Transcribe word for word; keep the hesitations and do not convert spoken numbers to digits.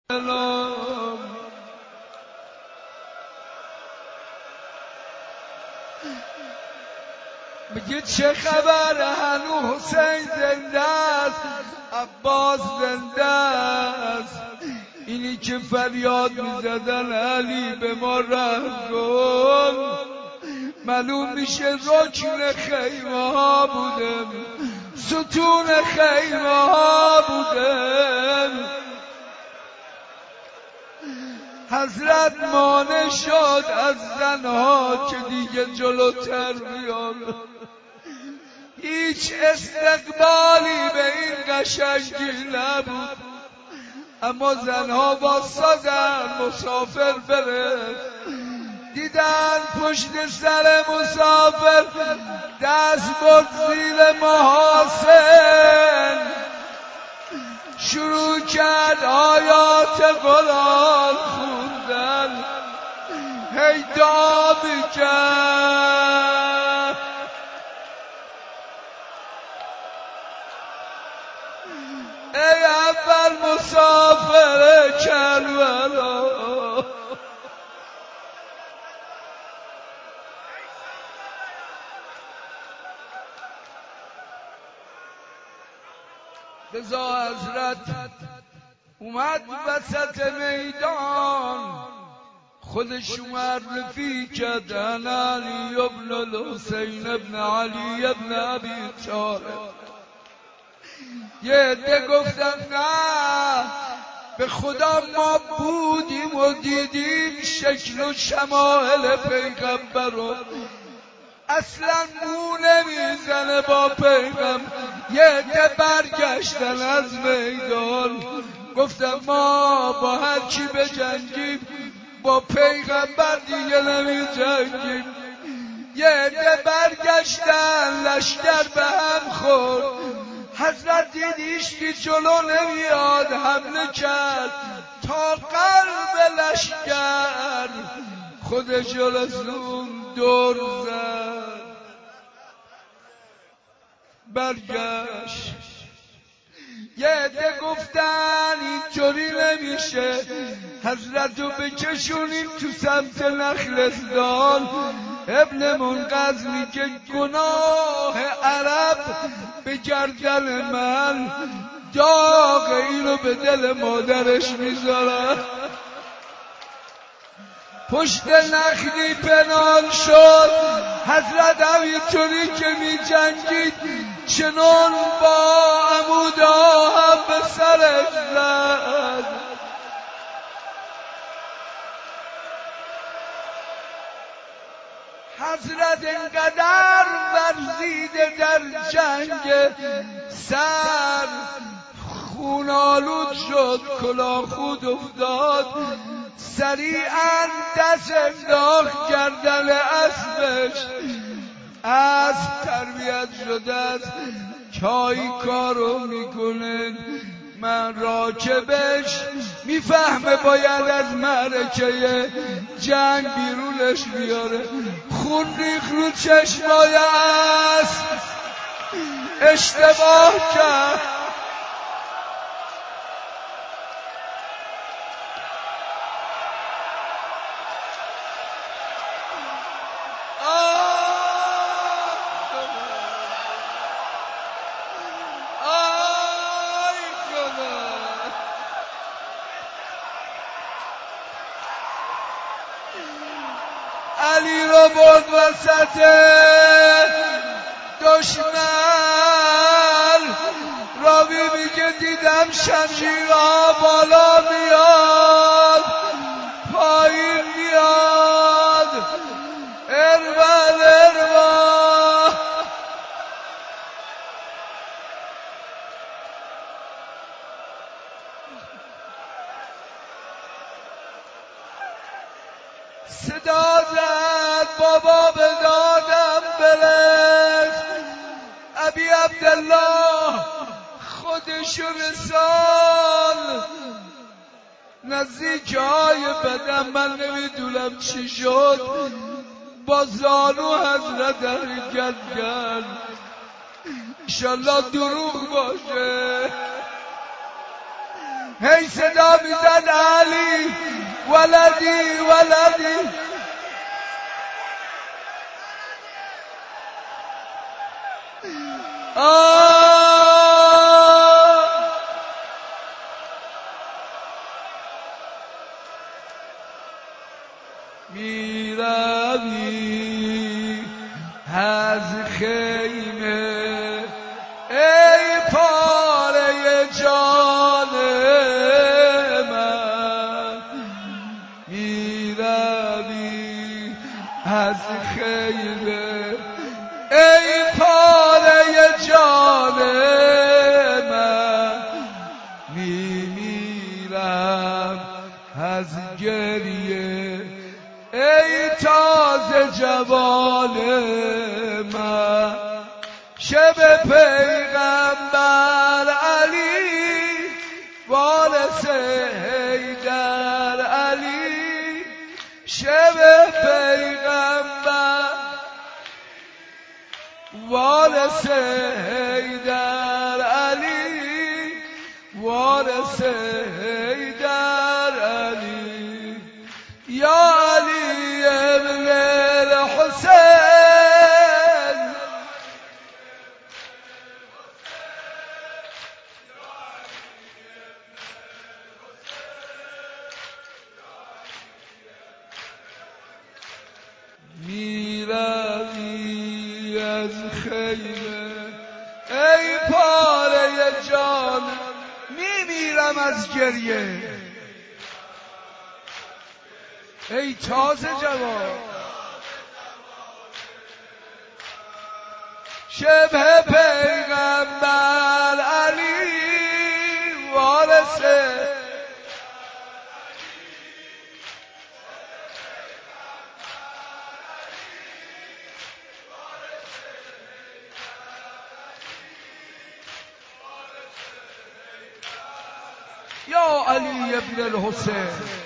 سلام میگه چه خبر هنو حسین زنده است، عباس زنده است. اینی که فریاد میزدن علی به ما رحم کن، معلوم میشه رکن خیمه ها بودم، ستون خیمه ها بودم. حضرت مانع شد از زنها که دیگه جلوتر بیان، هیچ استقبالی به این قشنگی نبود، اما زنها واسادن مسافر بره. دیدن پشت سر مسافر دست برد زیر محاسن، شروع کرد آیات قرآن خوندن، هی دعا میکرد ای اول مسافر کربلا. رضا حضرت اومد وسط میدان، خودش اومد رفیق کرد انا علی ابن الحسین ابن علی ابن ابی طالب. یه عده گفتن نه، به خدا ما بودیم و دیدیم شکل و شمائل پیغمبر رو، اصلا مو نمیزنه با پیغمبر. یه عده برگشتن از میدان گفتن ما با هر کی بجنگیم با پیغمبر دیگه نمی جنگیم. یه عده برگشتن لشکر به هم خورد، حضرت دید هیچکی جلو نمیاد، حمله کرد تا قلب لشکر، خودش جلسون دور زد برگشت. یه عده گفتن اینجوری نمیشه، حضرت رو بکشونیم تو سمت نخلستان. ابن منقذ میگه گناه عرب به گردن من، داغ اینو به دل مادرش میذاره. پشت نخلی پنهان شد، حضرت همینطوری که می جنگید چنان با عمود آهن به سرش زد. حضرت انقدر ورزیده در جنگ سر خونالود شد، کلاه خود افتاد، سریعا دست انداخت گردن اسبش. اسب تربیت شده است چای کارو میکنه، من راکبش میفهمه باید از معرکه جنگ بیرونش بیاره. خون ریخ رو چشمای اسب، اشتباه کرد. علی رو برد وسط دشمن، راوی میگه دیدم شمشیرها بالا میاد پایین میاد، ارول اروا. صدا زد بابا به دادم برس، ابی عبدالله خودشو رسال نزدیک های بدن. من نمیدونم چی شد، با زانو حضرت حرکت کرد، انشالله دروغ باشه. هی صدا میزد علی ولدی ولدی. آه میروی از خیمه ای پاره جان من، میروی از خیمه ای پاره جان من، میمیرم از گریه ای تازه جوان من. شب پیغمبر علی وارث حیدر علی، شب پیغمبر وارث حیدر علی، وارث حیدر علی. یا علی ابن الحسین، میروی از خیمه ای پاره جان، میمیرم از گریه ای تازه جوان. شبه پیغمبر علی وارث، یا علی ابن الحسین.